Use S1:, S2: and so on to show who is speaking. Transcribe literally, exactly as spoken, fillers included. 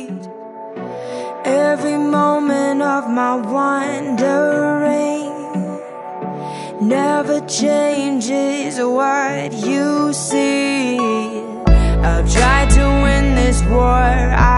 S1: Every moment of my wandering never changes what you see. I've tried to win this war,